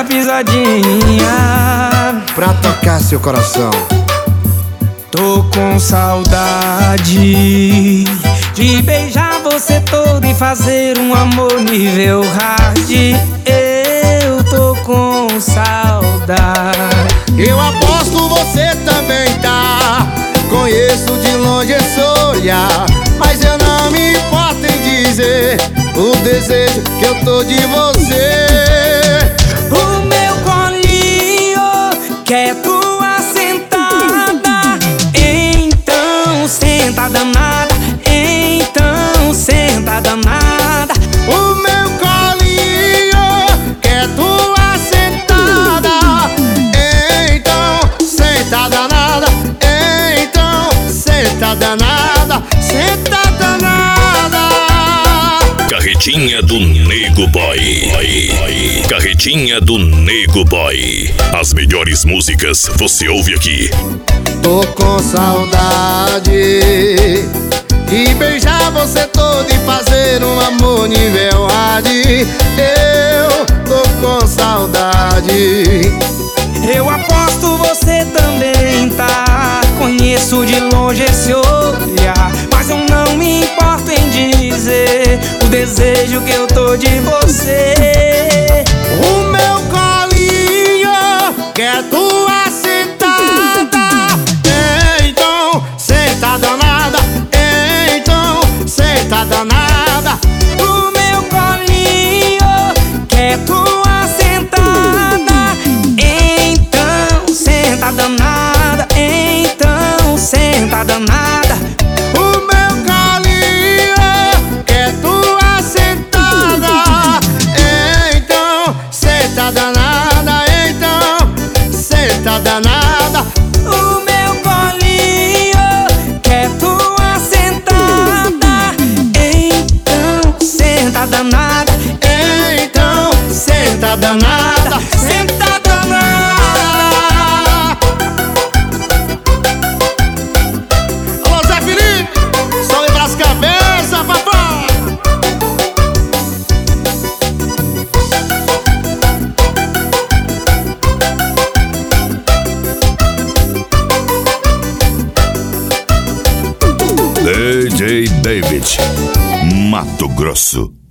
minha pisadinha pra tocar seu coração. Tô com saudade de beijar você todo e fazer um amor nível hard. Eu tô com saudade. Eu aposto você também tá. Conheço de longe esse olhar, mas eu não me importo em dizer o desejo que eu tô de você. O meu colinho quer tua sentada, então senta danada, então senta danada. O meu colinho quer tua sentada, então senta danada, então senta danada, senta danada. Carretinha do Nego Boy. Carretinha do Nego Boy. As melhores músicas você ouve aqui. Tô com saudade de beijar você todo e fazer um amor nível hard. Eu tô com saudade. Eu aposto você também tá. Conheço de longe esse olhar, mas eu não me importo em dizer o desejo que eu tô de você. O meu colinho quer tua sentada, então senta danada, então senta danada. O meu colinho quer tua sentada, então senta danada, então senta danada. O meu colinho quer tua sentada, então senta danada, então senta danada. O meu colinho quer tua sentada, então senta danada, Então senta danada, senta danada. Alô Zé Felipe, só lembra as cabeças, papai. DJ David, Mato Grosso.